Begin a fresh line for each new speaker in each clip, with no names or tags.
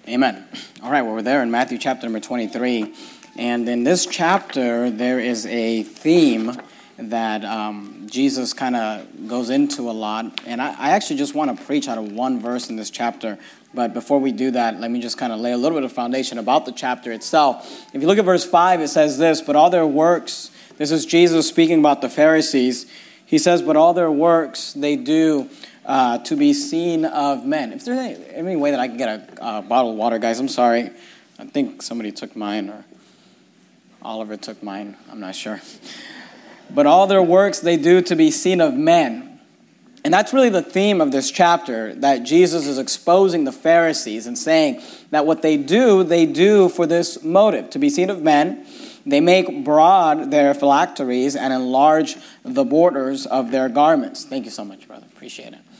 Amen. All right, well, we're there in Matthew chapter number 23. And in this chapter, there is a theme that Jesus kind of goes into a lot. And I actually just want to preach out of one verse in this chapter. But before we do that, let me just kind of lay a little bit of foundation about the chapter itself. If you look at verse 5, it says this, but all their works, this is Jesus speaking about the Pharisees. He says, but all their works they do to be seen of men. If there's any way that I can get a bottle of water, guys, I'm sorry. I think somebody took mine or Oliver took mine. I'm not sure. But all their works they do to be seen of men. And that's really the theme of this chapter, that Jesus is exposing the Pharisees and saying that what they do for this motive, to be seen of men. They make broad their phylacteries and enlarge the borders of their garments. Thank you so much, brother. Appreciate it.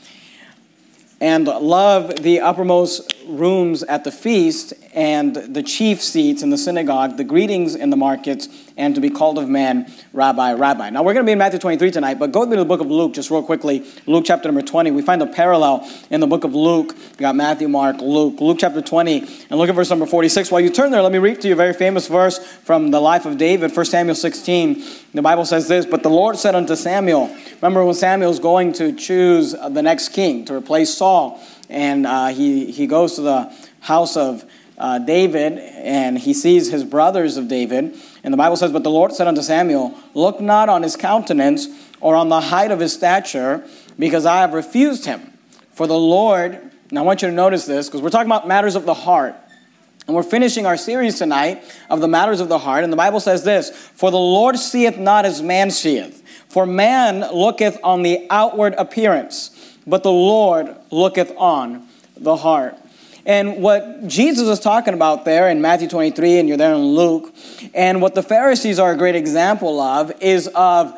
And love the uppermost rooms at the feast and the chief seats in the synagogue, the greetings in the markets, and to be called of men, Rabbi, Rabbi. Now, we're going to be in Matthew 23 tonight, but go to the book of Luke just real quickly. Luke chapter number 20. We find a parallel in the book of Luke. We got Matthew, Mark, Luke. Luke chapter 20, and look at verse number 46. While you turn there, let me read to you a very famous verse from the life of David, 1 Samuel 16. The Bible says this, but the Lord said unto Samuel, remember when Samuel's going to choose the next king to replace Saul, and he goes to the house of David, and he sees his brothers of David. And the Bible says, but the Lord said unto Samuel, look not on his countenance or on the height of his stature, because I have refused him. For the Lord, now I want you to notice this, because we're talking about matters of the heart. And we're finishing our series tonight of the matters of the heart. And the Bible says this, for the Lord seeth not as man seeth. For man looketh on the outward appearance, but the Lord looketh on the heart. And what Jesus is talking about there in Matthew 23, and you're there in Luke, and what the Pharisees are a great example of, is of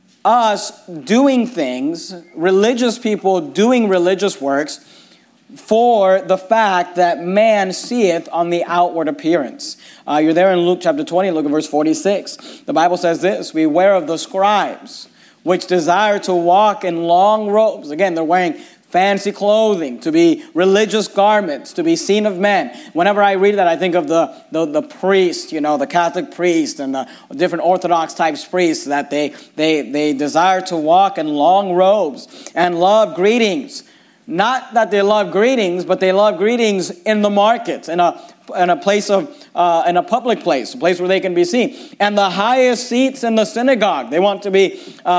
us doing things, religious people doing religious works, for the fact that man seeth on the outward appearance. You're there in Luke chapter 20, look at verse 46. The Bible says this, beware of the scribes, which desire to walk in long robes. Again, they're wearing fancy clothing, to be religious garments, to be seen of men. Whenever I read that, I think of the priest, the Catholic priest and the different Orthodox types priests, that they desire to walk in long robes and love greetings. Not that they love greetings, but they love greetings in the markets, in a place of in a public place, a place where they can be seen. And the highest seats in the synagogue, they want to be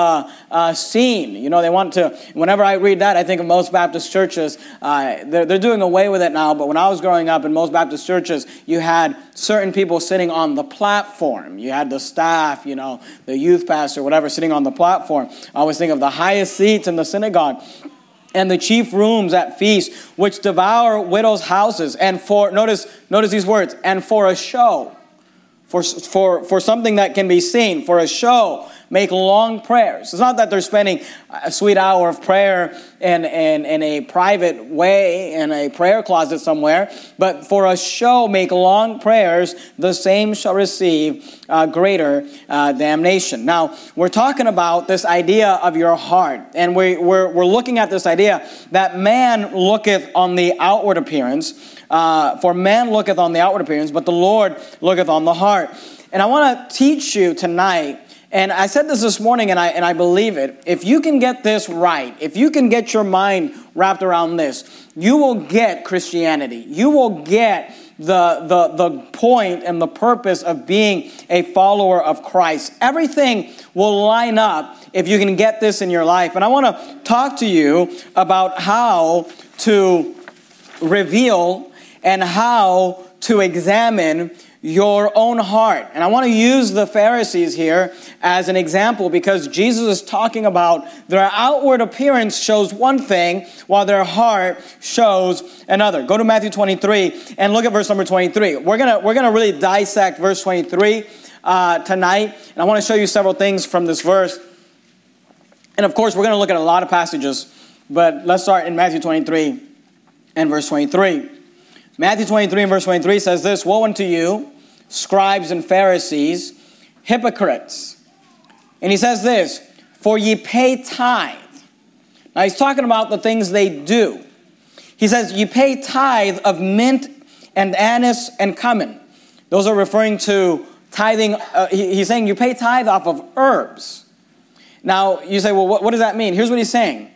seen. They want to. Whenever I read that, I think of most Baptist churches. They're doing away with it now. But when I was growing up in most Baptist churches, you had certain people sitting on the platform. You had the staff, the youth pastor, whatever, sitting on the platform. I always think of the highest seats in the synagogue. And the chief rooms at feast, which devour widows' houses, and for, notice these words, and for a show, for something that can be seen, for a show, make long prayers. It's not that they're spending a sweet hour of prayer in a private way, in a prayer closet somewhere, but for a show, make long prayers, the same shall receive greater damnation. Now, we're talking about this idea of your heart, and we're looking at this idea that man looketh on the outward appearance, for man looketh on the outward appearance, but the Lord looketh on the heart. And I want to teach you tonight. And I said this morning, and I believe it. If you can get this right, if you can get your mind wrapped around this, you will get Christianity. You will get the point and the purpose of being a follower of Christ. Everything will line up if you can get this in your life. And I want to talk to you about how to reveal and how to examine your own heart. And I want to use the Pharisees here as an example, because Jesus is talking about their outward appearance shows one thing while their heart shows another. Go to Matthew 23 and look at verse number 23. We're gonna really dissect verse 23 tonight, and I want to show you several things from this verse. And of course, we're going to look at a lot of passages, but let's start in Matthew 23 and verse 23. Matthew 23 and verse 23 says this, woe unto you, scribes and Pharisees, hypocrites. And he says this, for ye pay tithe. Now he's talking about the things they do. He says, ye pay tithe of mint and anise and cumin. Those are referring to tithing. He's saying you pay tithe off of herbs. Now, you say, well, what does that mean? Here's what he's saying.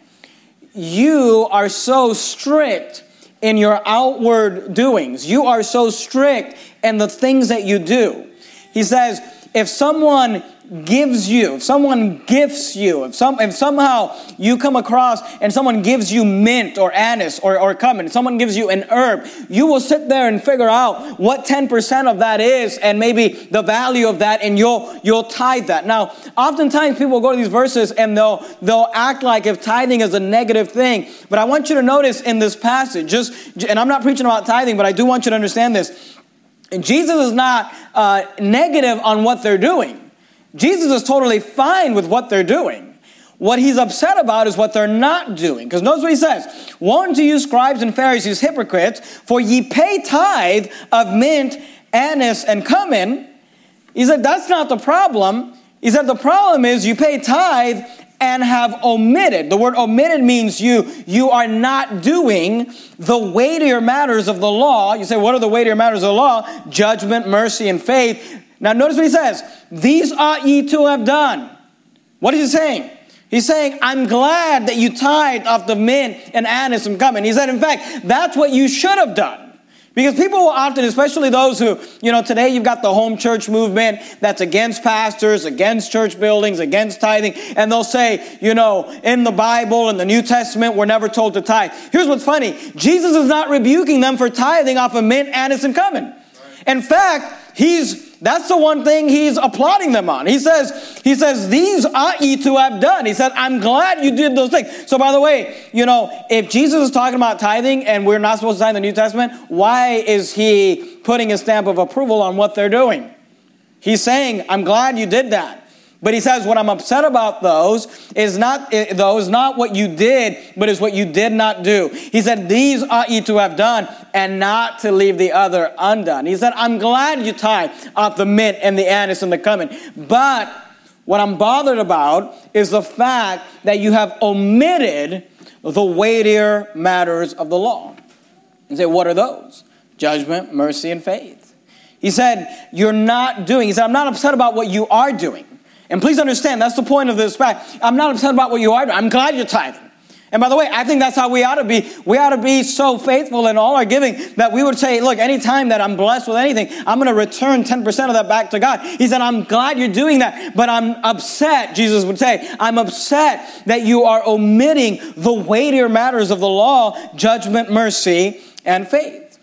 You are so strict in your outward doings. You are so strict in the things that you do. He says, if someone gives you, if someone gifts you, if somehow you come across and someone gives you mint or anise or cumin, someone gives you an herb, you will sit there and figure out what 10% of that is and maybe the value of that, and you'll tithe that. Now, oftentimes people go to these verses and they'll act like if tithing is a negative thing. But I want you to notice in this passage, and I'm not preaching about tithing, but I do want you to understand this. Jesus is not negative on what they're doing. Jesus is totally fine with what they're doing. What he's upset about is what they're not doing. Because notice what he says. Woe unto you, scribes and Pharisees, hypocrites, for ye pay tithe of mint, anise, and cumin. He said, that's not the problem. He said, the problem is you pay tithe and have omitted. The word omitted means you are not doing the weightier matters of the law. You say, what are the weightier matters of the law? Judgment, mercy, and faith. Now notice what he says. These ought ye to have done. What is he saying? He's saying, I'm glad that you tithe off the mint and anise and cumin. He said, in fact, that's what you should have done. Because people will often, especially those who, today you've got the home church movement that's against pastors, against church buildings, against tithing. And they'll say, in the Bible, in the New Testament, we're never told to tithe. Here's what's funny. Jesus is not rebuking them for tithing off of mint, anise, and cumin. In fact, that's the one thing he's applauding them on. He says, these ought ye to have done. He said, I'm glad you did those things. So by the way, if Jesus is talking about tithing and we're not supposed to tithe in the New Testament, why is he putting a stamp of approval on what they're doing? He's saying, I'm glad you did that. But he says, what I'm upset about those is not what you did, but is what you did not do. He said, these ought ye to have done, and not to leave the other undone. He said, I'm glad you tithe off the mint and the anise and the cumin. But what I'm bothered about is the fact that you have omitted the weightier matters of the law. You say, what are those? Judgment, mercy, and faith. He said, you're not doing. He said, I'm not upset about what you are doing. And please understand, that's the point of this fact. I'm not upset about what you are doing. I'm glad you're tithing. And by the way, I think that's how we ought to be. We ought to be so faithful in all our giving that we would say, look, anytime that I'm blessed with anything, I'm going to return 10% of that back to God. He said, I'm glad you're doing that, but I'm upset, Jesus would say, I'm upset that you are omitting the weightier matters of the law, judgment, mercy, and faith.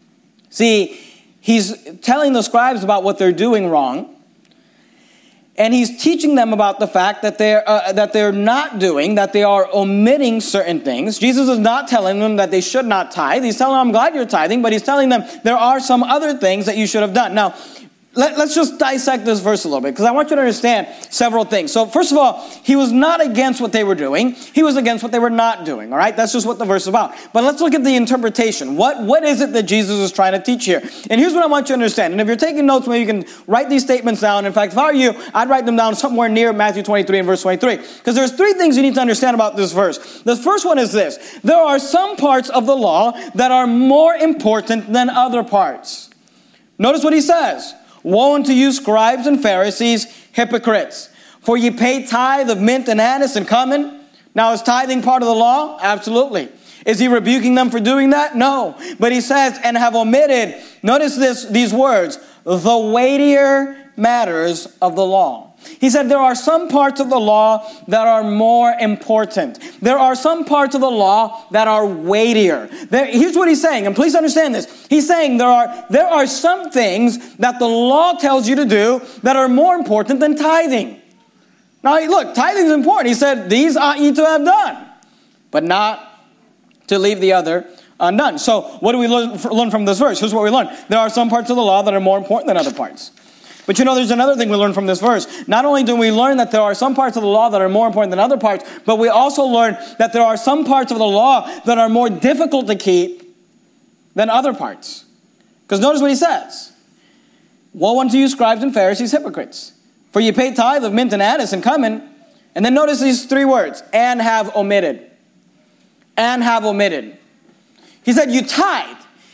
See, he's telling the scribes about what they're doing wrong. And he's teaching them about the fact that they're not doing, that they are omitting certain things. Jesus is not telling them that they should not tithe. He's telling them, I'm glad you're tithing, but he's telling them there are some other things that you should have done. Now, let's just dissect this verse a little bit, because I want you to understand several things. So first of all, he was not against what they were doing. He was against what they were not doing, all right? That's just what the verse is about. But let's look at the interpretation. What is it that Jesus is trying to teach here? And here's what I want you to understand. And if you're taking notes, maybe you can write these statements down. In fact, if I were you, I'd write them down somewhere near Matthew 23 and verse 23. Because there's three things you need to understand about this verse. The first one is this. There are some parts of the law that are more important than other parts. Notice what he says. Woe unto you, scribes and Pharisees, hypocrites! For ye pay tithe of mint and anise and cumin. Now, is tithing part of the law? Absolutely. Is he rebuking them for doing that? No. But he says, and have omitted, notice these words, the weightier matters of the law. He said there are some parts of the law that are more important. There are some parts of the law that are weightier. Here's what he's saying, and please understand this. He's saying there are some things that the law tells you to do that are more important than tithing. Now, look, tithing is important. He said, these ought ye to have done, but not to leave the other undone. So what do we learn from this verse? Here's what we learn. There are some parts of the law that are more important than other parts. But there's another thing we learn from this verse. Not only do we learn that there are some parts of the law that are more important than other parts, but we also learn that there are some parts of the law that are more difficult to keep than other parts. Because notice what he says. Woe unto you, scribes and Pharisees, hypocrites! For ye pay tithe of mint and anise and cumin. And then notice these three words. And have omitted. And have omitted. He said you tithe.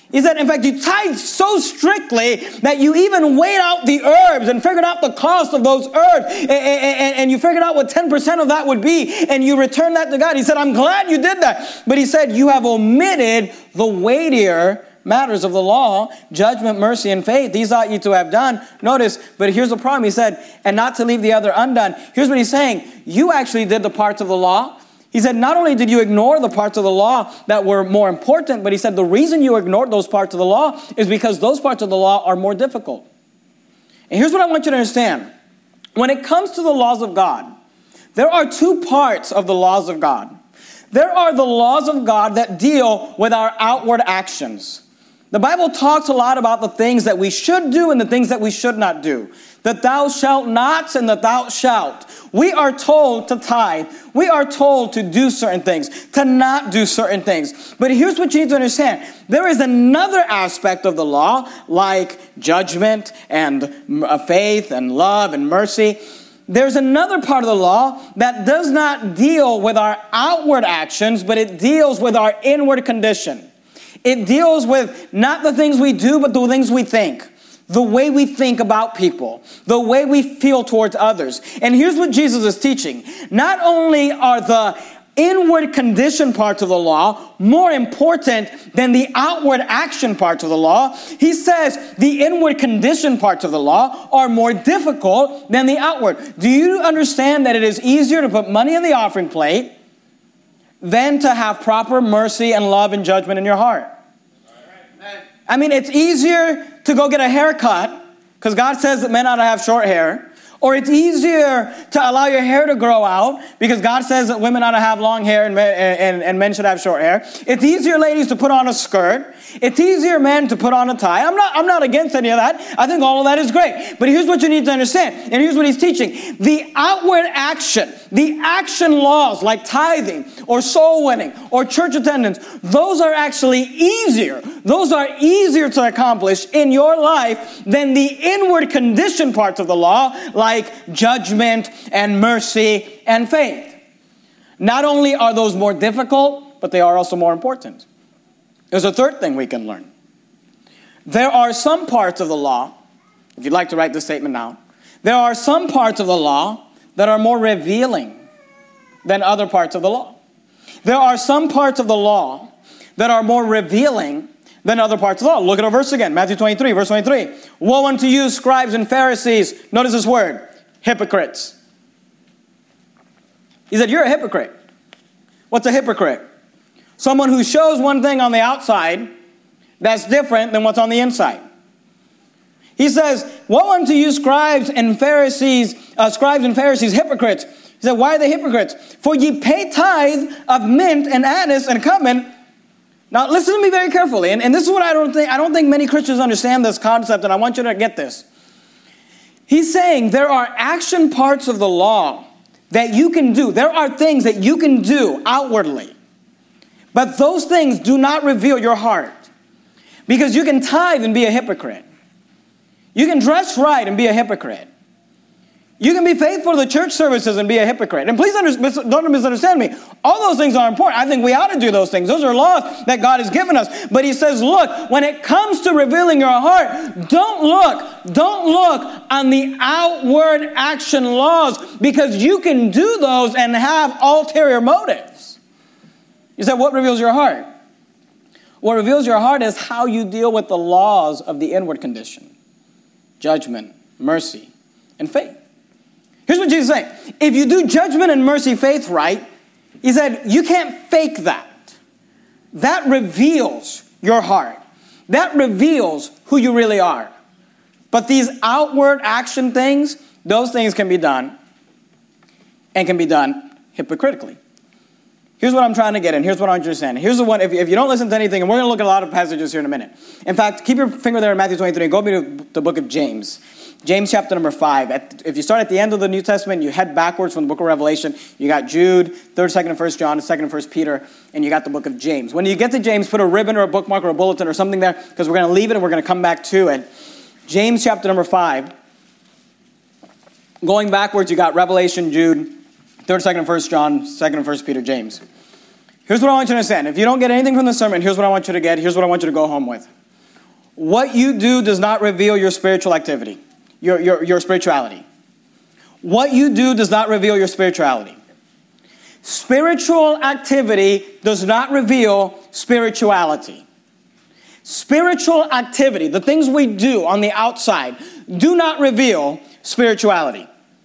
He said, in fact, you tithe so strictly that you even weighed out the herbs and figured out the cost of those herbs. And you figured out what 10% of that would be. And you returned that to God. He said, I'm glad you did that. But he said, you have omitted the weightier matters of the law, judgment, mercy, and faith. These ought you to have done. Notice, but here's the problem. He said, and not to leave the other undone. Here's what he's saying. You actually did the parts of the law. He said, not only did you ignore the parts of the law that were more important, but he said the reason you ignored those parts of the law is because those parts of the law are more difficult. And here's what I want you to understand. When it comes to the laws of God, there are two parts of the laws of God. There are the laws of God that deal with our outward actions. The Bible talks a lot about the things that we should do and the things that we should not do. The thou shalt nots and the thou shalt. We are told to tithe. We are told to do certain things, to not do certain things. But here's what you need to understand. There is another aspect of the law, like judgment and faith and love and mercy. There's another part of the law that does not deal with our outward actions, but it deals with our inward condition. It deals with not the things we do, but the things we think. The way we think about people. The way we feel towards others. And here's what Jesus is teaching. Not only are the inward condition parts of the law more important than the outward action parts of the law, he says the inward condition parts of the law are more difficult than the outward. Do you understand that it is easier to put money in the offering plate than to have proper mercy and love and judgment in your heart? I mean, it's easier to go get a haircut because God says that men ought to have short hair. Or it's easier to allow your hair to grow out because God says that women ought to have long hair and men should have short hair. It's easier, ladies, to put on a skirt. It's easier, men, to put on a tie. I'm not against any of that. I think all of that is great. But here's what you need to understand. And here's what he's teaching. The outward action, the action laws like tithing or soul winning or church attendance, those are actually easier. Those are easier to accomplish in your life than the inward condition parts of the law, like judgment and mercy and faith. Not only are those more difficult, but they are also more important. There's a third thing we can learn. There are some parts of the law, if you'd like to write this statement down, there are some parts of the law that are more revealing than other parts of the law. There are some parts of the law that are more revealing than other parts of the law. Look at our verse again, Matthew 23, verse 23. Woe unto you, scribes and Pharisees. Notice this word, hypocrites. He said, you're a hypocrite. What's a hypocrite? Someone who shows one thing on the outside that's different than what's on the inside. He says, woe unto you, scribes and Pharisees, hypocrites. He said, why are they hypocrites? For ye pay tithe of mint and anise and cumin. Now listen to me very carefully. And this is what I don't think many Christians understand this concept, and I want you to get this. He's saying there are action parts of the law that you can do. There are things that you can do outwardly. But those things do not reveal your heart. Because you can tithe and be a hypocrite. You can dress right and be a hypocrite. You can be faithful to the church services and be a hypocrite. And please don't misunderstand me. All those things are important. I think we ought to do those things. Those are laws that God has given us. But he says, look, when it comes to revealing your heart, don't look on the outward action laws, because you can do those and have ulterior motives. You said, what reveals your heart? What reveals your heart is how you deal with the laws of the inward condition. Judgment, mercy, and faith. Here's what Jesus is saying. If you do judgment and mercy, faith right, he said, you can't fake that. That reveals your heart. That reveals who you really are. But these outward action things, those things can be done and can be done hypocritically. Here's what I'm trying to get in. Here's what I understand. Here's the one, if you don't listen to anything, and we're going to look at a lot of passages here in a minute. In fact, keep your finger there in Matthew 23 and go to the book of James. James chapter number 5. If you start at the end of the New Testament, you head backwards from the book of Revelation. You got Jude, 3rd, 2nd, and 1st John, 2nd and 1st Peter, and you got the book of James. When you get to James, put a ribbon or a bookmark or a bulletin or something there, because we're going to leave it and we're going to come back to it. James chapter number 5. Going backwards, you got Revelation, Jude, 3rd, 2nd, and 1st John, 2nd and 1st Peter, James. Here's what I want you to understand. If you don't get anything from the sermon, here's what I want you to get. Here's what I want you to go home with. what you do does not reveal your spiritual activity, your spirituality. What you do does not reveal your spirituality. Spiritual activity does not reveal spirituality. Spiritual activity, the things we do on the outside, do not reveal spirituality.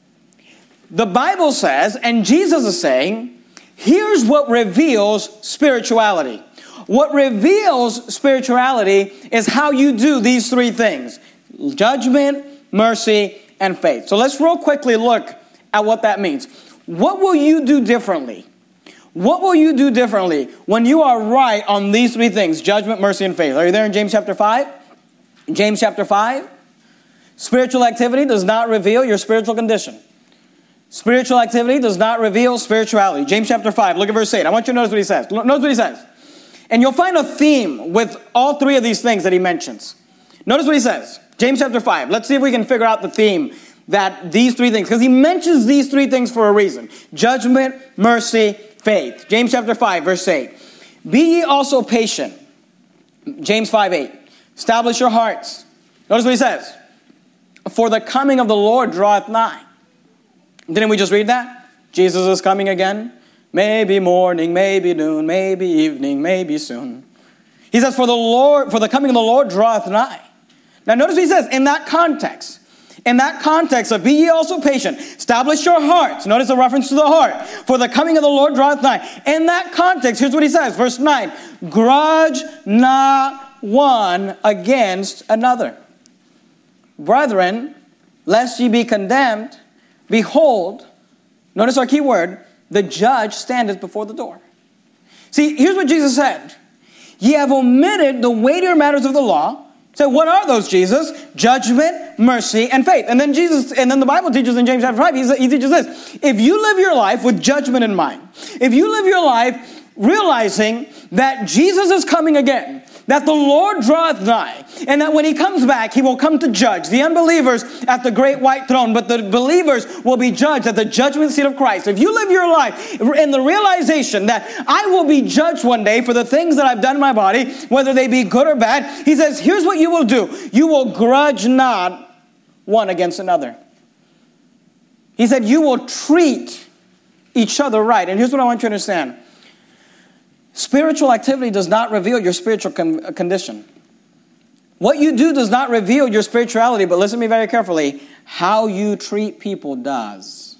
The Bible says, and Jesus is saying, here's what reveals spirituality. What reveals spirituality is how you do these three things: judgment, mercy, and faith. So let's real quickly look at what that means. What will you do differently? What will you do differently when you are right on these three things: judgment, mercy, and faith? Are you there in James chapter 5? James chapter 5. Spiritual activity does not reveal your spiritual condition. Spiritual activity does not reveal spirituality. James chapter 5, look at verse 8. I want you to notice what he says. Notice what he says. And you'll find a theme with all three of these things that he mentions. Notice what he says. James chapter 5. Let's see if we can figure out the theme that these three things, because he mentions these three things for a reason: judgment, mercy, faith. James chapter 5, verse 8. Be ye also patient. James 5:8. Establish your hearts. Notice what he says. For the coming of the Lord draweth nigh. Didn't we just read that? Jesus is coming again. Maybe morning, maybe noon, maybe evening, maybe soon. He says, for the coming of the Lord draweth nigh. Now notice what he says in that context. In that context of be ye also patient, establish your hearts. Notice the reference to the heart. For the coming of the Lord draweth nigh. In that context, here's what he says, verse 9. Grudge not one against another. Brethren, lest ye be condemned, behold, notice our key word, the judge standeth before the door. See, here's what Jesus said. Ye have omitted the weightier matters of the law. So what are those, Jesus? Judgment, mercy, and faith. And then the Bible teaches in James chapter 5, he teaches this. If you live your life with judgment in mind, if you live your life realizing that Jesus is coming again, that the Lord draweth nigh, and that when he comes back, he will come to judge the unbelievers at the great white throne, but the believers will be judged at the judgment seat of Christ. If you live your life in the realization that I will be judged one day for the things that I've done in my body, whether they be good or bad, he says, here's what you will do. You will grudge not one against another. He said, you will treat each other right. And here's what I want you to understand. Spiritual activity does not reveal your spiritual condition. What you do does not reveal your spirituality, but listen to me very carefully. How you treat people does.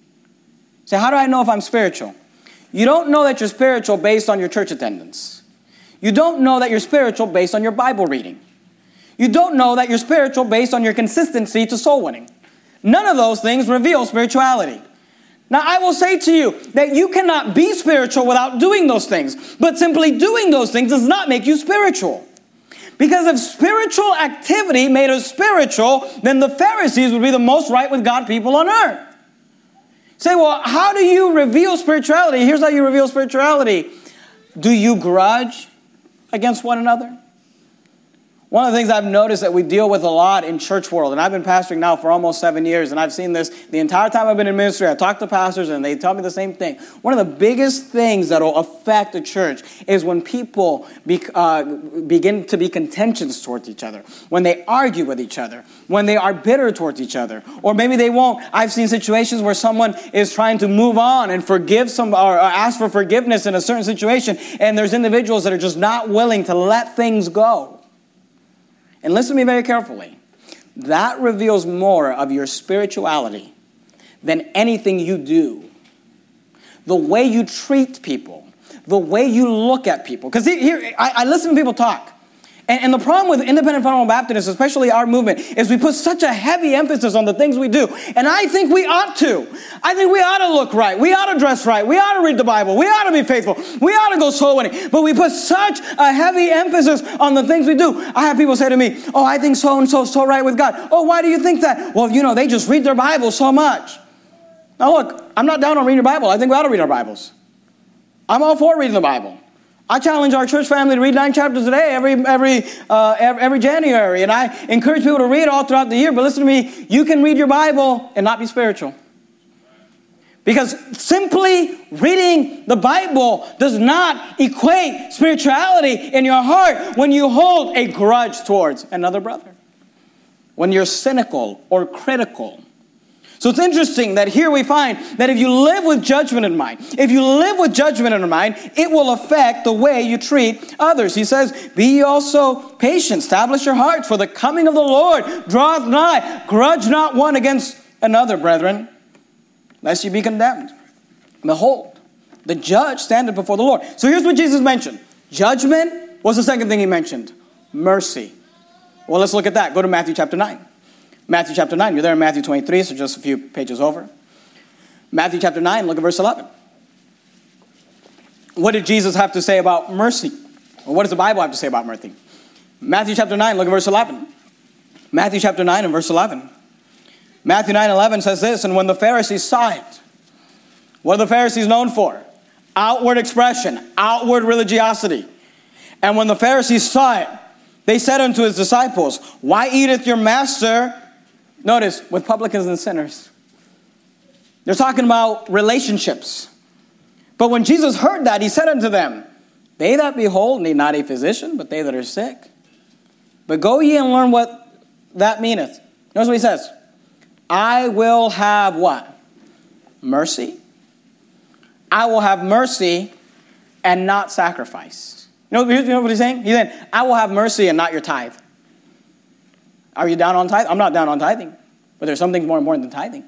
So how do I know if I'm spiritual? You don't know that you're spiritual based on your church attendance. You don't know that you're spiritual based on your Bible reading. You don't know that you're spiritual based on your consistency to soul winning. None of those things reveal spirituality. Now, I will say to you that you cannot be spiritual without doing those things. But simply doing those things does not make you spiritual. Because if spiritual activity made us spiritual, then the Pharisees would be the most right with God people on earth. Say, well, how do you reveal spirituality? Here's how you reveal spirituality. Do you grudge against one another? One of the things I've noticed that we deal with a lot in church world, and I've been pastoring now for almost 7 years, and I've seen this the entire time I've been in ministry. I talk to pastors, and they tell me the same thing. One of the biggest things that will affect the church is when people begin to be contentious towards each other, when they argue with each other, when they are bitter towards each other, or maybe they won't. I've seen situations where someone is trying to move on and forgive or ask for forgiveness in a certain situation, and there's individuals that are just not willing to let things go. And listen to me very carefully. That reveals more of your spirituality than anything you do. The way you treat people, the way you look at people. Because here, I listen to people talk. And the problem with independent fundamental Baptists, especially our movement, is we put such a heavy emphasis on the things we do. And I think we ought to. I think we ought to look right. We ought to dress right. We ought to read the Bible. We ought to be faithful. We ought to go soul winning. But we put such a heavy emphasis on the things we do. I have people say to me, oh, I think so-and-so is so right with God. Oh, why do you think that? Well, they just read their Bible so much. Now look, I'm not down on reading your Bible. I think we ought to read our Bibles. I'm all for reading the Bible. I challenge our church family to read 9 chapters a day every January. And I encourage people to read all throughout the year. But listen to me, you can read your Bible and not be spiritual. Because simply reading the Bible does not equate spirituality in your heart when you hold a grudge towards another brother, when you're cynical or critical. So it's interesting that here we find that if you live with judgment in mind, it will affect the way you treat others. He says, be ye also patient, establish your hearts, for the coming of the Lord draweth nigh. Grudge not one against another, brethren, lest you be condemned. Behold, the judge standeth before the Lord. So here's what Jesus mentioned. Judgment. What's the second thing he mentioned? Mercy. Well, let's look at that. Go to Matthew chapter 9. Matthew chapter 9. You're there in Matthew 23, so just a few pages over. Matthew chapter 9, look at verse 11. What did Jesus have to say about mercy? Or what does the Bible have to say about mercy? Matthew chapter 9, look at verse 11. Matthew chapter 9 and verse 11. Matthew 9:11 says this, and when the Pharisees saw it, what are the Pharisees known for? Outward expression, outward religiosity. And when the Pharisees saw it, they said unto his disciples, why eateth your master, notice, with publicans and sinners? They're talking about relationships. But when Jesus heard that, he said unto them, they that be whole need not a physician, but they that are sick. But go ye and learn what that meaneth. Notice what he says. I will have what? Mercy. I will have mercy and not sacrifice. You know what he's saying? He's saying, I will have mercy and not your tithe. Are you down on tithe? I'm not down on tithing. But there's something more important than tithing.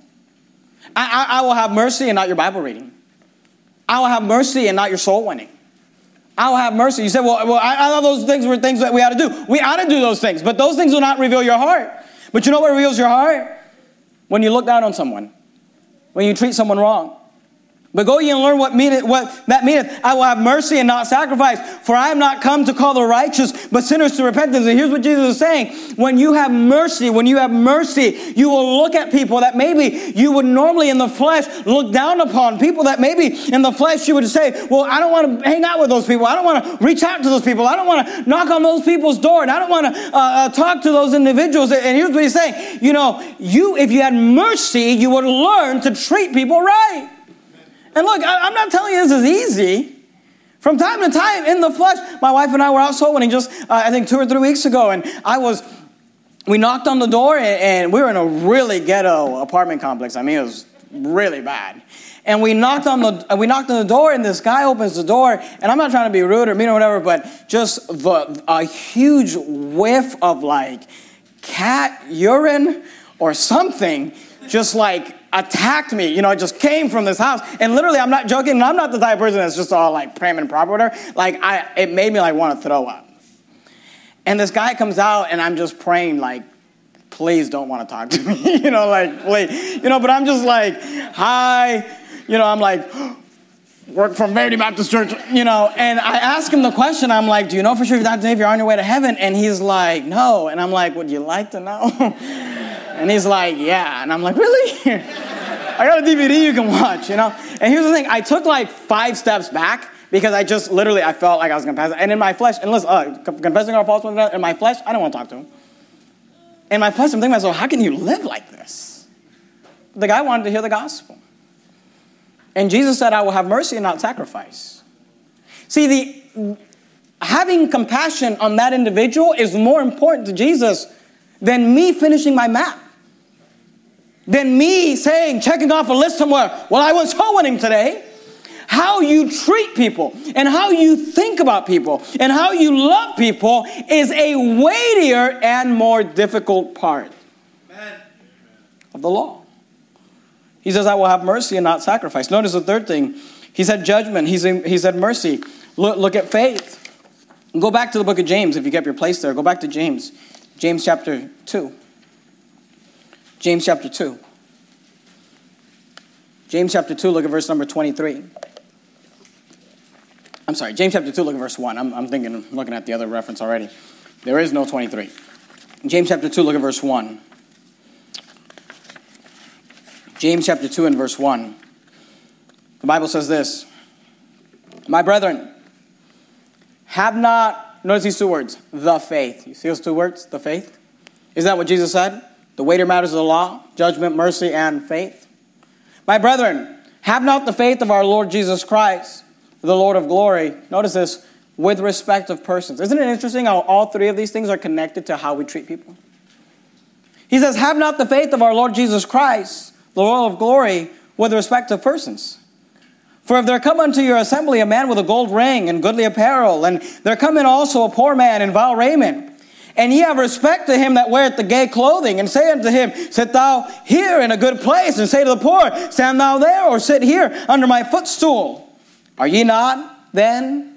I will have mercy and not your Bible reading. I will have mercy and not your soul winning. I will have mercy. You said, well, I thought those things were things that we ought to do. We ought to do those things. But those things will not reveal your heart. But you know what reveals your heart? When you look down on someone, when you treat someone wrong. But go ye and learn what that meaneth. I will have mercy and not sacrifice. For I am not come to call the righteous, but sinners to repentance. And here's what Jesus is saying. When you have mercy, you will look at people that maybe you would normally in the flesh look down upon. People that maybe in the flesh you would say, well, I don't want to hang out with those people. I don't want to reach out to those people. I don't want to knock on those people's door. And I don't want to talk to those individuals. And here's what he's saying. If you had mercy, you would learn to treat people right. And look, I'm not telling you this is easy. From time to time in the flesh, my wife and I were out soul winning just, I think 2 or 3 weeks ago. And we knocked on the door and we were in a really ghetto apartment complex. I mean, it was really bad. And we knocked on the door and this guy opens the door. And I'm not trying to be rude or mean or whatever, but just a huge whiff of like cat urine or something just like attacked me. It just came from this house. And literally, I'm not joking. And I'm not the type of person that's just all like prim and proper or whatever. Like, it made me like want to throw up. And this guy comes out and I'm just praying like, please don't want to talk to me. Please. But I'm just like, hi. I'm like, work from Verity Baptist Church, and I ask him the question. I'm like, do you know for sure if you're on your way to heaven? And he's like, no. And I'm like, would you like to know? And he's like, yeah. And I'm like, really? I got a DVD you can watch, And here's the thing. I took like 5 steps back because I felt like I was going to pass. And in my flesh, and listen, confessing our faults one another, in my flesh, I don't want to talk to him. In my flesh, I'm thinking to myself, how can you live like this? The guy wanted to hear the gospel. And Jesus said, I will have mercy and not sacrifice. See, having compassion on that individual is more important to Jesus than me finishing my map. Than me checking off a list somewhere, well, I was soul winning today. How you treat people and how you think about people and how you love people is a weightier and more difficult part of the law. He says, I will have mercy and not sacrifice. Notice the third thing. He said judgment. He said mercy. Look at faith. Go back to the book of James if you kept your place there. Go back to James. James chapter 2. James chapter 2. James chapter 2, look at verse number 23. I'm sorry, James chapter 2, look at verse 1. I'm looking at the other reference already. There is no 23. James chapter 2, look at verse 1. James chapter 2 and verse 1. The Bible says this. My brethren, have not, notice these 2 words, the faith. You see those 2 words, the faith? Is that what Jesus said? The weightier matters of the law, judgment, mercy, and faith. My brethren, Have not the faith of our Lord Jesus Christ, the Lord of glory. Notice this, with respect of persons. Isn't it interesting how all three of these things are connected to how we treat people? He says, have not the faith of our Lord Jesus Christ, the Lord of glory, with respect to persons. For if there come unto your assembly a man with a gold ring and goodly apparel, and there come in also a poor man in vile raiment, and ye have respect to him that weareth the gay clothing, and say unto him, sit thou here in a good place, and say to the poor, stand thou there, or sit here under my footstool. Are ye not then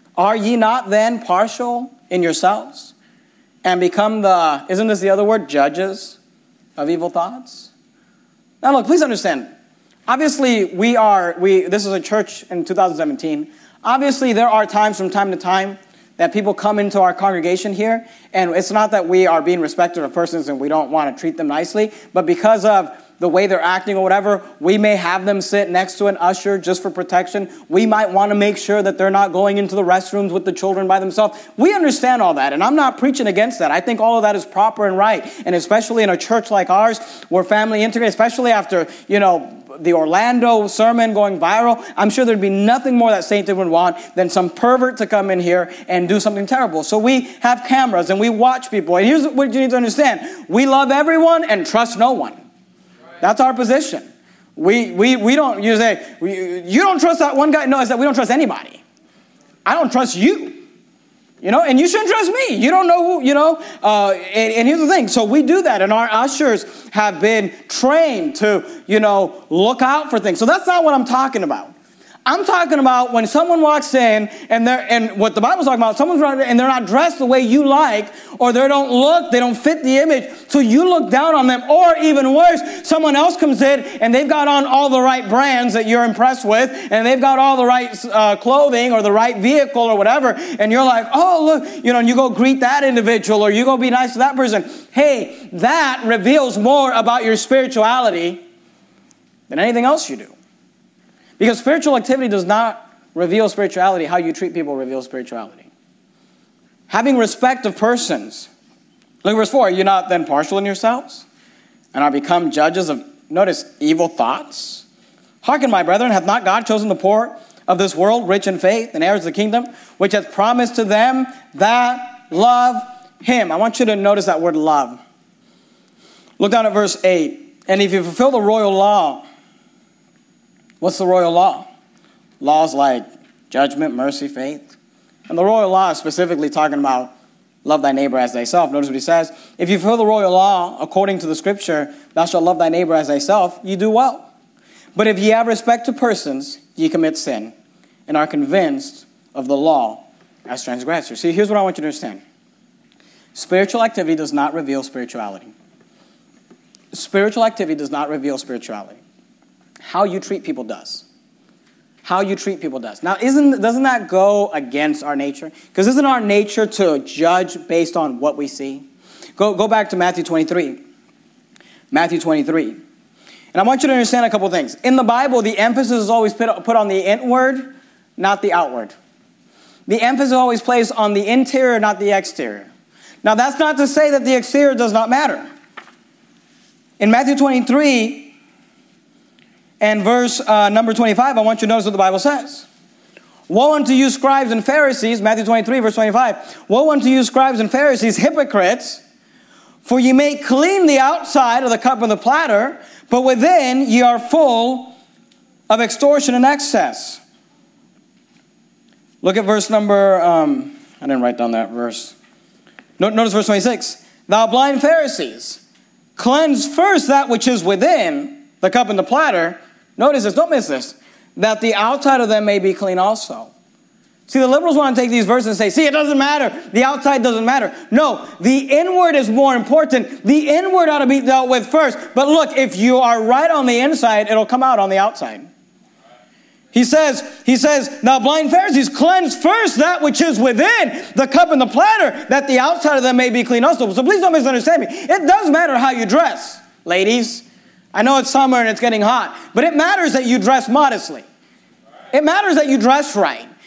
partial in yourselves, and become isn't this the other word, judges of evil thoughts? Now look, please understand, obviously this is a church in 2017. Obviously there are times from time to time that people come into our congregation here, and it's not that we are being respectful of persons and we don't want to treat them nicely, but because of the way they're acting or whatever, we may have them sit next to an usher just for protection. We might want to make sure that they're not going into the restrooms with the children by themselves. We understand all that, and I'm not preaching against that. I think all of that is proper and right, and especially in a church like ours, where family integrated, especially after, the Orlando sermon going viral, I'm sure there'd be nothing more that Satan would want than some pervert to come in here and do something terrible. So we have cameras and we watch people. And here's what you need to understand. We love everyone and trust no one. That's our position. We don't, you say, you don't trust that one guy. No, it's that we don't trust anybody. I don't trust you. And you shouldn't trust me. You don't know who, and here's the thing. So we do that, and our ushers have been trained to, look out for things. So that's not what I'm talking about. I'm talking about when someone walks in and what the Bible's talking about, someone's running and they're not dressed the way you like, or they don't fit the image, so you look down on them, or even worse, someone else comes in and they've got on all the right brands that you're impressed with, and they've got all the right clothing or the right vehicle or whatever, and you're like, oh, look, and you go greet that individual, or you go be nice to that person. Hey, that reveals more about your spirituality than anything else you do. Because spiritual activity does not reveal spirituality. How you treat people reveals spirituality. Having respect of persons. Look at verse 4. Are you not then partial in yourselves, and are become judges of, notice, evil thoughts? Hearken, my brethren, hath not God chosen the poor of this world, rich in faith, and heirs of the kingdom, which hath promised to them that love him? I want you to notice that word love. Look down at verse 8. And if you fulfill the royal law. What's the royal law? Laws like judgment, mercy, faith. And the royal law is specifically talking about love thy neighbor as thyself. Notice what he says. If you fulfill the royal law, according to the scripture, thou shalt love thy neighbor as thyself, you do well. But if ye have respect to persons, ye commit sin, and are convinced of the law as transgressors. See, here's what I want you to understand. Spiritual activity does not reveal spirituality. Spiritual activity does not reveal spirituality. How you treat people does. How you treat people does. Now, doesn't that go against our nature? Because isn't our nature to judge based on what we see? Go back to Matthew 23. Matthew 23. And I want you to understand a couple things. In the Bible, the emphasis is always put on the inward, not the outward. The emphasis is always placed on the interior, not the exterior. Now, that's not to say that the exterior does not matter. In Matthew 23, and verse number 25, I want you to notice what the Bible says. Woe unto you, scribes and Pharisees, Matthew 23, verse 25. Woe unto you, scribes and Pharisees, hypocrites, for ye make clean the outside of the cup and the platter, but within ye are full of extortion and excess. Look at verse number, I didn't write down that verse. Notice verse 26. Thou blind Pharisees, cleanse first that which is within the cup and the platter. Notice this, don't miss this. That the outside of them may be clean also. See, the liberals want to take these verses and say, see, it doesn't matter. The outside doesn't matter. No, the inward is more important. The inward ought to be dealt with first. But look, if you are right on the inside, it'll come out on the outside. He says, now blind Pharisees, cleanse first that which is within the cup and the platter, that the outside of them may be clean also. So please don't misunderstand me. It does matter how you dress, ladies. I know it's summer and it's getting hot, but it matters that you dress modestly. It matters that you dress right.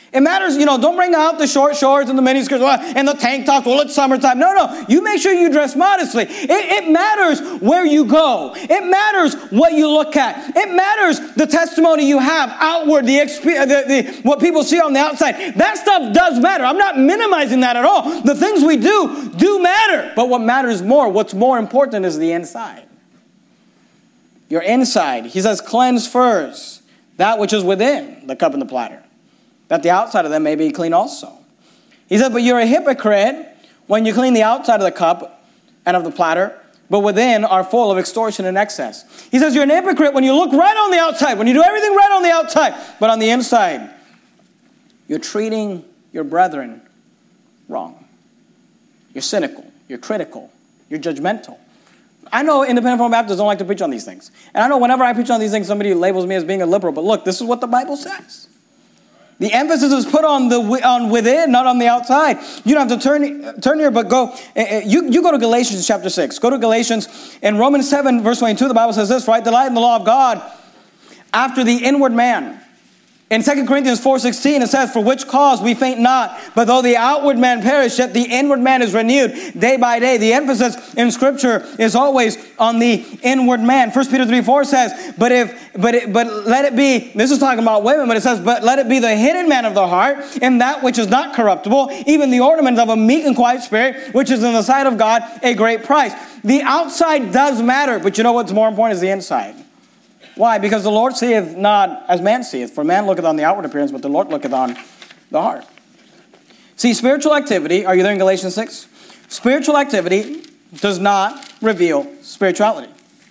It matters, don't bring out the short shorts and the mini skirts and the tank tops. Well, it's summertime. No. You make sure you dress modestly. It matters where you go. It matters what you look at. It matters the testimony you have outward, what people see on the outside. That stuff does matter. I'm not minimizing that at all. The things we do matter. But what matters more, what's more important is the inside. Your inside. He says, cleanse first that which is within the cup and the platter, that the outside of them may be clean also. He said, but you're a hypocrite when you clean the outside of the cup and of the platter, but within are full of extortion and excess. He says, you're an hypocrite when you look right on the outside, when you do everything right on the outside, but on the inside, you're treating your brethren wrong. You're cynical. You're critical. You're judgmental. I know independent Reformed Baptists don't like to preach on these things. And I know whenever I preach on these things, somebody labels me as being a liberal. But look, this is what the Bible says. The emphasis is put on within, not on the outside. You don't have to turn here, but go. You go to Galatians chapter 6. Go to Galatians. In Romans 7, verse 22, the Bible says this, right? Delight in the law of God after the inward man. In 2 Corinthians 4:16, it says, for which cause we faint not, but though the outward man perish, yet the inward man is renewed day by day. The emphasis in Scripture is always on the inward man. 1 Peter 3:4 says, but let it be, this is talking about women, but it says, but let it be the hidden man of the heart, in that which is not corruptible, even the ornament of a meek and quiet spirit, which is in the sight of God a great price. The outside does matter, but you know what's more important is the inside. Why? Because the Lord seeth not as man seeth. For man looketh on the outward appearance, but the Lord looketh on the heart. See, spiritual activity, are you there in Galatians 6? Spiritual activity does not reveal spirituality.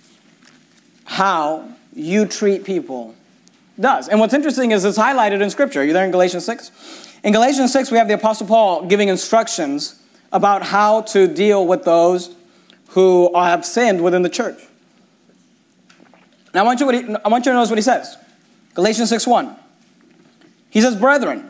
How you treat people does. And what's interesting is it's highlighted in Scripture. Are you there in Galatians 6? In Galatians 6, we have the Apostle Paul giving instructions about how to deal with those who have sinned within the church. Now, I want you to notice what he says. Galatians 6:1. He says, brethren,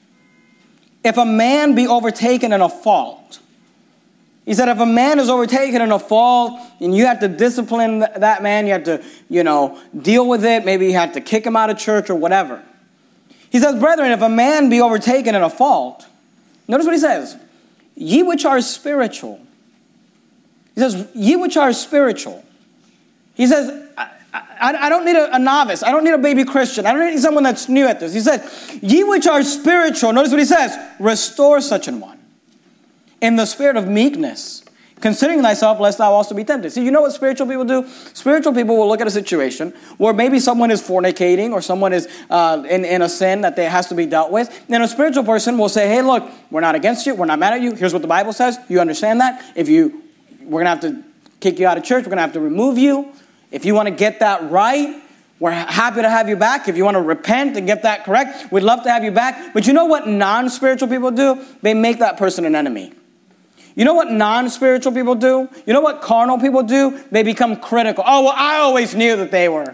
if a man be overtaken in a fault. He said, if a man is overtaken in a fault, and you have to discipline that man, you have to, deal with it. Maybe you have to kick him out of church or whatever. He says, brethren, if a man be overtaken in a fault, notice what he says. Ye which are spiritual. He says, ye which are spiritual. He says, I don't need a novice. I don't need a baby Christian. I don't need someone that's new at this. He said, ye which are spiritual. Notice what he says. Restore such an one in the spirit of meekness, considering thyself, lest thou also be tempted. See, you know what spiritual people do? Spiritual people will look at a situation where maybe someone is fornicating or someone is in a sin that has to be dealt with. And a spiritual person will say, hey, look, we're not against you. We're not mad at you. Here's what the Bible says. You understand that? We're going to have to kick you out of church. We're going to have to remove you. If you want to get that right, we're happy to have you back. If you want to repent and get that correct, we'd love to have you back. But you know what non-spiritual people do? They make that person an enemy. You know what non-spiritual people do? You know what carnal people do? They become critical. Oh, well, I always knew that they were.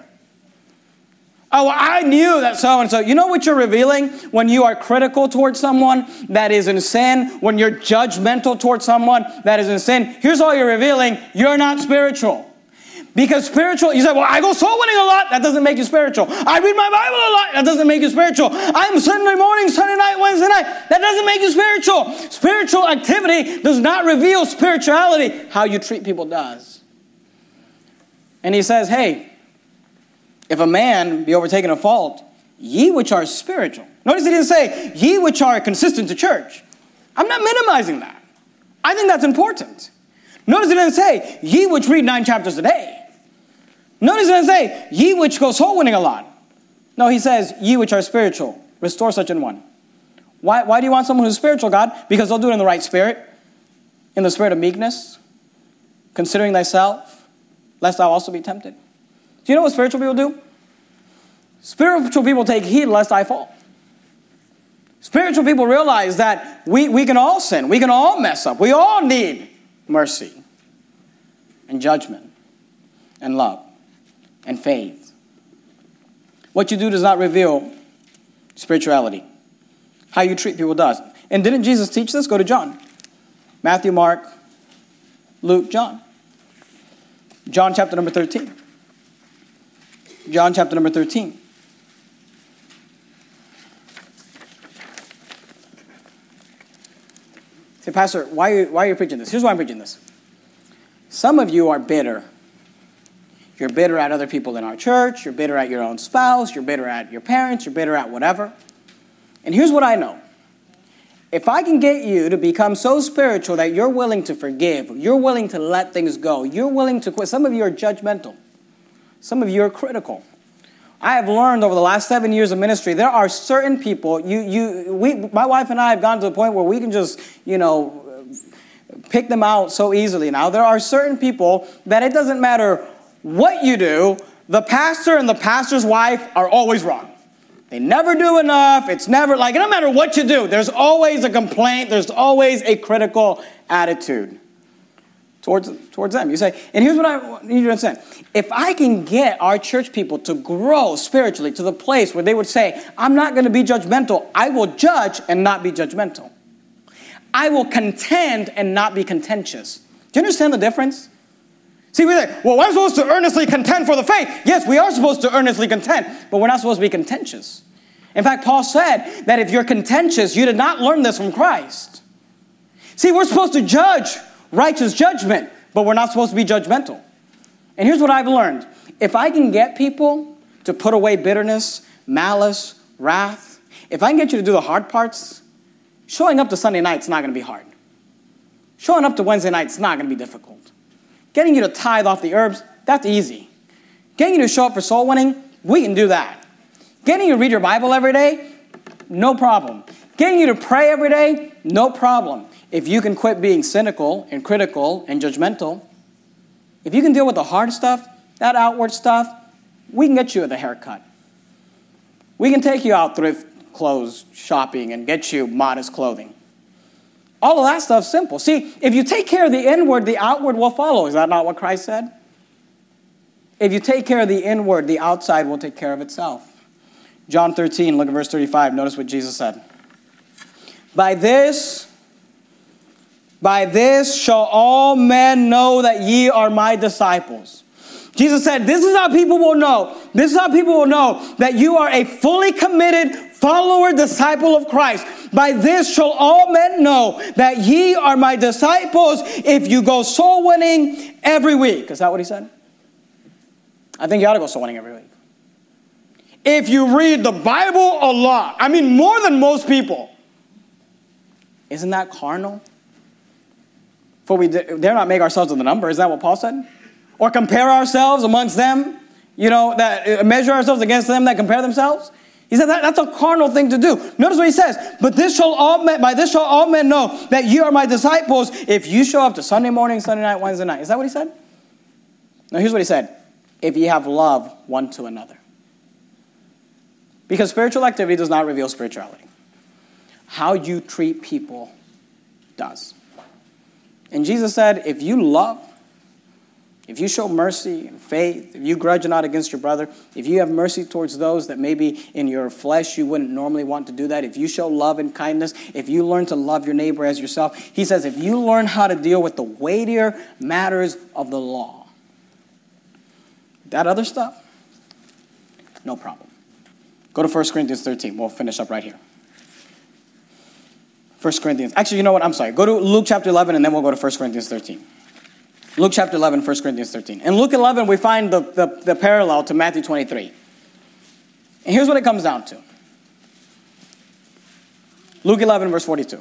Oh, well, I knew that so-and-so. You know what you're revealing when you are critical towards someone that is in sin? When you're judgmental towards someone that is in sin? Here's all you're revealing. You're not spiritual. Because spiritual, you say, well, I go soul winning a lot. That doesn't make you spiritual. I read my Bible a lot. That doesn't make you spiritual. I'm Sunday morning, Sunday night, Wednesday night. That doesn't make you spiritual. Spiritual activity does not reveal spirituality. How you treat people does. And he says, hey, if a man be overtaken in fault, ye which are spiritual. Notice he didn't say, ye which are consistent to church. I'm not minimizing that. I think that's important. Notice he didn't say, ye which read 9 chapters a day. Notice he didn't say, ye which go soul winning a lot. No, he says, ye which are spiritual, restore such an one. Why do you want someone who's spiritual, God? Because they'll do it in the right spirit, in the spirit of meekness, considering thyself, lest thou also be tempted. Do you know what spiritual people do? Spiritual people take heed lest I fall. Spiritual people realize that we can all sin. We can all mess up. We all need mercy and judgment and love and faith. What you do does not reveal spirituality. How you treat people does. And didn't Jesus teach this? Go to John. Matthew, Mark, Luke, John. John chapter number 13. John chapter number 13. Say, Pastor, why are you preaching this? Here's why I'm preaching this. Some of you are bitter. You're bitter at other people in our church. You're bitter at your own spouse. You're bitter at your parents. You're bitter at whatever. And here's what I know. If I can get you to become so spiritual that you're willing to forgive, you're willing to let things go, you're willing to quit. Some of you are judgmental. Some of you are critical. I have learned over the last 7 years of ministry, there are certain people, my wife and I have gotten to the point where we can just, pick them out so easily now. There are certain people that it doesn't matter what you do, the pastor and the pastor's wife are always wrong. They never do enough. It's never it don't matter what you do. There's always a complaint. There's always a critical attitude towards them. You say, and here's what I need you to understand. If I can get our church people to grow spiritually to the place where they would say, I'm not going to be judgmental. I will judge and not be judgmental. I will contend and not be contentious. Do you understand the difference? See, we think, well, I'm supposed to earnestly contend for the faith. Yes, we are supposed to earnestly contend, but we're not supposed to be contentious. In fact, Paul said that if you're contentious, you did not learn this from Christ. See, we're supposed to judge righteous judgment, but we're not supposed to be judgmental. And here's what I've learned. If I can get people to put away bitterness, malice, wrath, if I can get you to do the hard parts, showing up to Sunday night is not going to be hard. Showing up to Wednesday night is not going to be difficult. Getting you to tithe off the herbs, that's easy. Getting you to show up for soul winning, we can do that. Getting you to read your Bible every day, no problem. Getting you to pray every day, no problem. If you can quit being cynical and critical and judgmental, if you can deal with the hard stuff, that outward stuff, we can get you the haircut. We can take you out thrift clothes shopping and get you modest clothing. All of that stuff's simple. See, if you take care of the inward, the outward will follow. Is that not what Christ said? If you take care of the inward, the outside will take care of itself. John 13, look at verse 35. Notice what Jesus said. By this shall all men know that ye are my disciples. Jesus said, this is how people will know. This is how people will know that you are a fully committed follower, disciple of Christ. By this shall all men know that ye are my disciples if you go soul winning every week. Is that what he said? I think you ought to go soul winning every week. If you read the Bible a lot, I mean more than most people, isn't that carnal? For we dare not make ourselves of the number. Is that what Paul said? Or compare ourselves amongst them, that measure ourselves against them that compare themselves? He said that's a carnal thing to do. Notice what he says. By this shall all men know that you are my disciples if you show up to Sunday morning, Sunday night, Wednesday night. Is that what he said? No, here's what he said. If ye have love one to another. Because spiritual activity does not reveal spirituality. How you treat people does. And Jesus said, if you love, if you show mercy and faith, if you grudge not against your brother, if you have mercy towards those that maybe in your flesh you wouldn't normally want to do that, if you show love and kindness, if you learn to love your neighbor as yourself, he says, if you learn how to deal with the weightier matters of the law, that other stuff, no problem. Go to 1 Corinthians 13. We'll finish up right here. 1 Corinthians. Actually, you know what? I'm sorry. Go to Luke chapter 11, and then we'll go to 1 Corinthians 13. Luke chapter 11, 1 Corinthians 13. In Luke 11, we find the parallel to Matthew 23. And here's what it comes down to. Luke 11, verse 42.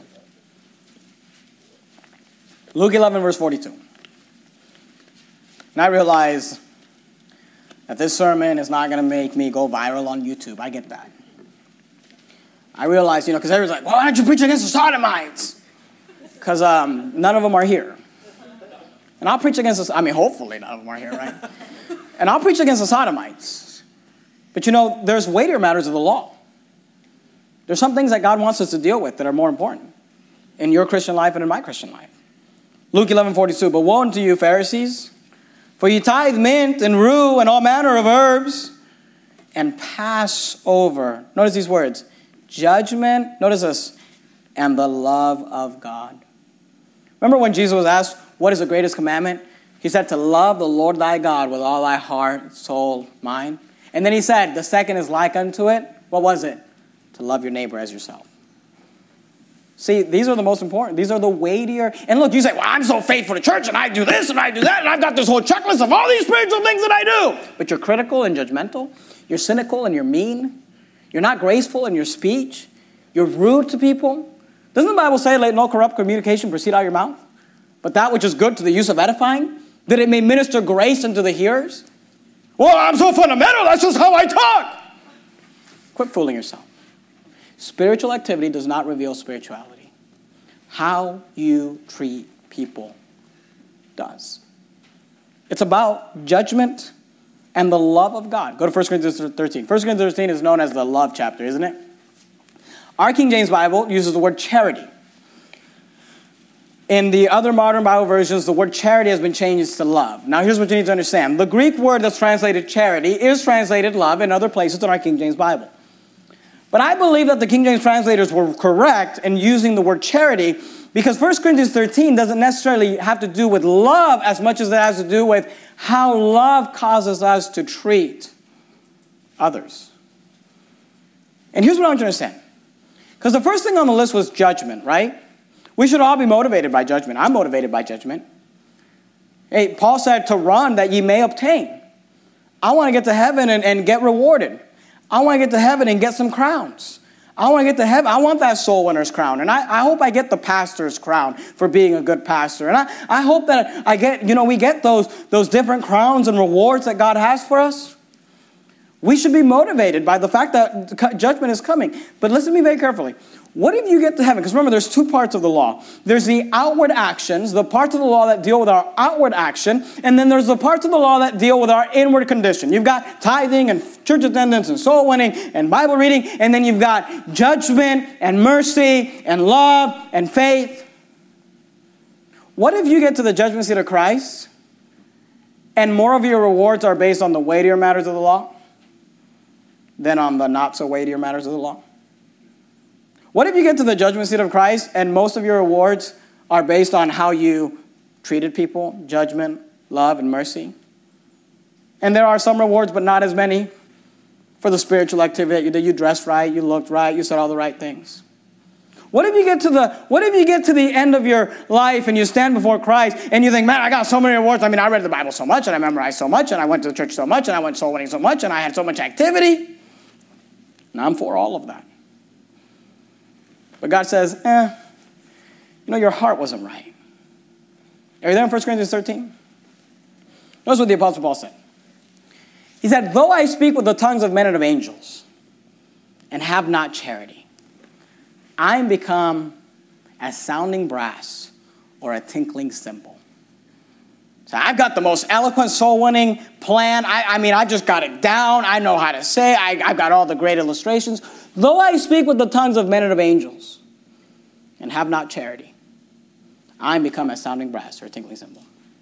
Luke 11, verse 42. And I realize that this sermon is not going to make me go viral on YouTube. I get that. I realize, because everyone's like, well, why don't you preach against the Sodomites? Because none of them are here. And I'll preach against hopefully none of them are here, right? And I'll preach against the Sodomites. But there's weightier matters of the law. There's some things that God wants us to deal with that are more important in your Christian life and in my Christian life. Luke 11:42, but woe unto you, Pharisees, for ye tithe mint and rue and all manner of herbs, and pass over, notice these words, judgment, notice this, and the love of God. Remember when Jesus was asked, what is the greatest commandment? He said to love the Lord thy God with all thy heart, soul, mind. And then he said, the second is like unto it. What was it? To love your neighbor as yourself. See, these are the most important. These are the weightier. And look, you say, well, I'm so faithful to church, and I do this, and I do that, and I've got this whole checklist of all these spiritual things that I do. But you're critical and judgmental. You're cynical and you're mean. You're not graceful in your speech. You're rude to people. Doesn't the Bible say, let no corrupt communication proceed out of your mouth? But that which is good to the use of edifying, that it may minister grace unto the hearers? Well, I'm so fundamental, that's just how I talk. Quit fooling yourself. Spiritual activity does not reveal spirituality. How you treat people does. It's about judgment and the love of God. Go to 1 Corinthians 13. 1 Corinthians 13 is known as the love chapter, isn't it? Our King James Bible uses the word charity. In the other modern Bible versions, the word charity has been changed to love. Now, here's what you need to understand. The Greek word that's translated charity is translated love in other places in our King James Bible. But I believe that the King James translators were correct in using the word charity because 1 Corinthians 13 doesn't necessarily have to do with love as much as it has to do with how love causes us to treat others. And here's what I want you to understand. Because the first thing on the list was judgment, right? We should all be motivated by judgment. I'm motivated by judgment. Hey, Paul said to run that ye may obtain. I want to get to heaven and get rewarded. I want to get to heaven and get some crowns. I want to get to heaven. I want that soul winner's crown. And I hope I get the pastor's crown for being a good pastor. And I hope that we get those different crowns and rewards that God has for us. We should be motivated by the fact that judgment is coming. But listen to me very carefully. What if you get to heaven? Because remember, there's two parts of the law. There's the outward actions, the parts of the law that deal with our outward action, and then there's the parts of the law that deal with our inward condition. You've got tithing and church attendance and soul winning and Bible reading, and then you've got judgment and mercy and love and faith. What if you get to the judgment seat of Christ and more of your rewards are based on the weightier matters of the law than on the not so weightier matters of the law? What if you get to the judgment seat of Christ and most of your rewards are based on how you treated people, judgment, love, and mercy? And there are some rewards, but not as many for the spiritual activity that you dressed right, you looked right, you said all the right things. What if you get to the end of your life and you stand before Christ and you think, man, I got so many rewards. I mean, I read the Bible so much and I memorized so much and I went to the church so much and I went soul winning so much and I had so much activity. And I'm for all of that. But God says, your heart wasn't right. Are you there in 1 Corinthians 13? Notice what the Apostle Paul said. He said, though I speak with the tongues of men and of angels and have not charity, I am become as sounding brass or a tinkling cymbal. So I've got the most eloquent soul-winning plan. I've just got it down. I know how to say. I've got all the great illustrations. Though I speak with the tongues of men and of angels and have not charity, I am become as sounding brass or a tinkling cymbal.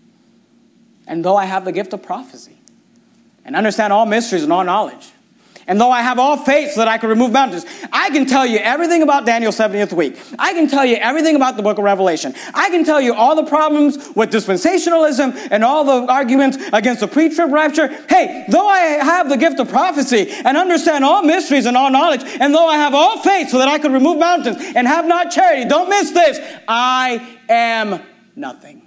And though I have the gift of prophecy and understand all mysteries and all knowledge, and though I have all faith so that I can remove mountains, I can tell you everything about Daniel's 70th week. I can tell you everything about the book of Revelation. I can tell you all the problems with dispensationalism and all the arguments against the pre-trib rapture. Hey, though I have the gift of prophecy and understand all mysteries and all knowledge, and though I have all faith so that I could remove mountains and have not charity, don't miss this, I am nothing.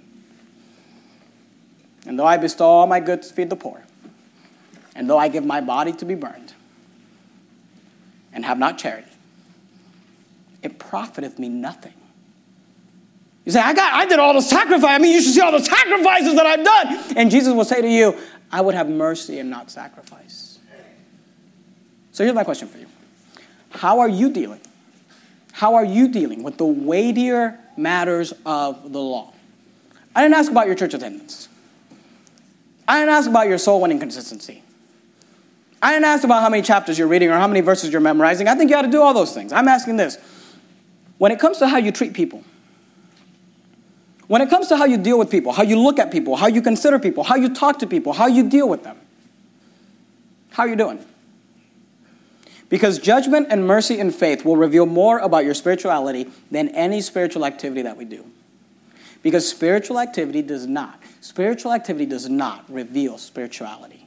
And though I bestow all my goods to feed the poor, and though I give my body to be burned, and have not charity, it profiteth me nothing. You say, I did all the sacrifice. You should see all the sacrifices that I've done. And Jesus will say to you, I would have mercy and not sacrifice. So here's my question for you. How are you dealing? How are you dealing with the weightier matters of the law? I didn't ask about your church attendance. I didn't ask about your soul winning consistency. I didn't ask about how many chapters you're reading or how many verses you're memorizing. I think you ought to do all those things. I'm asking this. When it comes to how you treat people, when it comes to how you deal with people, how you look at people, how you consider people, how you talk to people, how you deal with them, how are you doing? Because judgment and mercy and faith will reveal more about your spirituality than any spiritual activity that we do. Because spiritual activity does not reveal spirituality.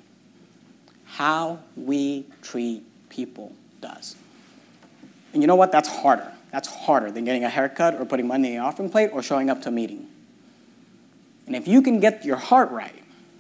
How we treat people does. And you know what? That's harder. That's harder than getting a haircut or putting money in the offering plate or showing up to a meeting. And if you can get your heart right,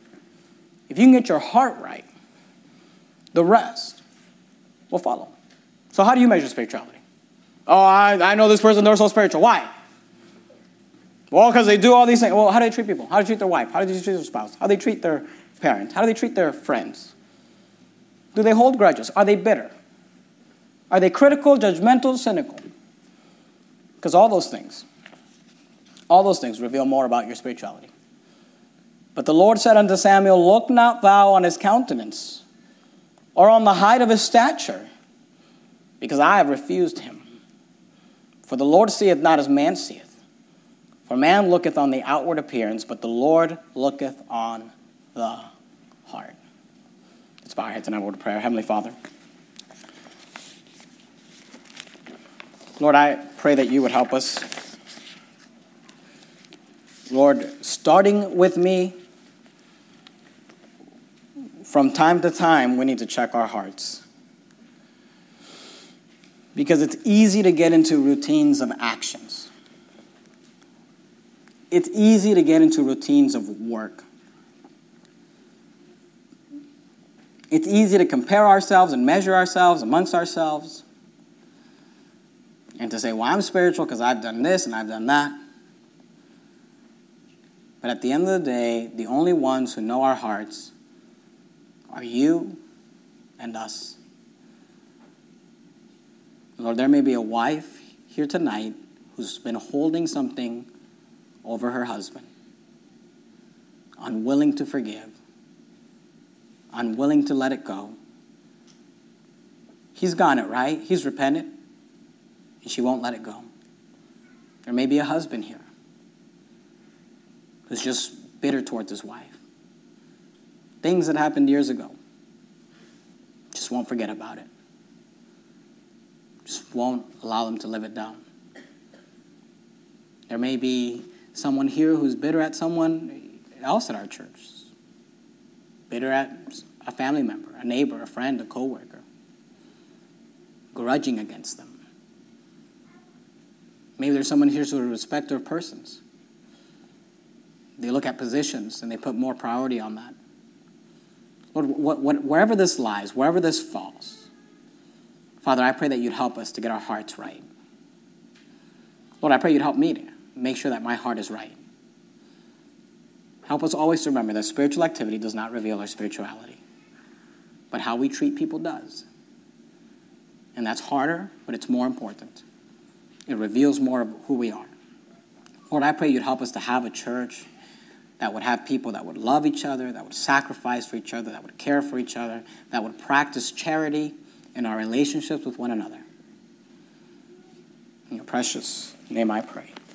the rest will follow. So how do you measure spirituality? Oh, I know this person, they're so spiritual. Why? Well, because they do all these things. Well, how do they treat people? How do they treat their wife? How do they treat their spouse? How do they treat their parents? How do they treat their friends? Do they hold grudges? Are they bitter? Are they critical, judgmental, cynical? Because all those things reveal more about your spirituality. But the Lord said unto Samuel, look not thou on his countenance, or on the height of his stature, because I have refused him. For the Lord seeth not as man seeth. For man looketh on the outward appearance, but the Lord looketh on the heart. Let's bow our heads and have a word of prayer. Heavenly Father, Lord, I pray that you would help us. Lord, starting with me, from time to time, we need to check our hearts. Because it's easy to get into routines of actions. It's easy to get into routines of work. It's easy to compare ourselves and measure ourselves amongst ourselves. And to say, well, I'm spiritual because I've done this and I've done that. But at the end of the day, the only ones who know our hearts are you and us. Lord, there may be a wife here tonight who's been holding something over her husband, unwilling to forgive, unwilling to let it go. He's gone it, right? He's repented, and she won't let it go. There may be a husband here who's just bitter towards his wife. Things that happened years ago. Just won't forget about it. Just won't allow them to live it down. There may be someone here who's bitter at someone else at our church. Bitter at a family member, a neighbor, a friend, a coworker. Grudging against them. Maybe there's someone here who's a respecter of persons. They look at positions and they put more priority on that. Lord, wherever this lies, wherever this falls, Father, I pray that you'd help us to get our hearts right. Lord, I pray you'd help me to make sure that my heart is right. Help us always to remember that spiritual activity does not reveal our spirituality, but how we treat people does. And that's harder, but it's more important. It reveals more of who we are. Lord, I pray you'd help us to have a church that would have people that would love each other, that would sacrifice for each other, that would care for each other, that would practice charity in our relationships with one another. In your precious name I pray.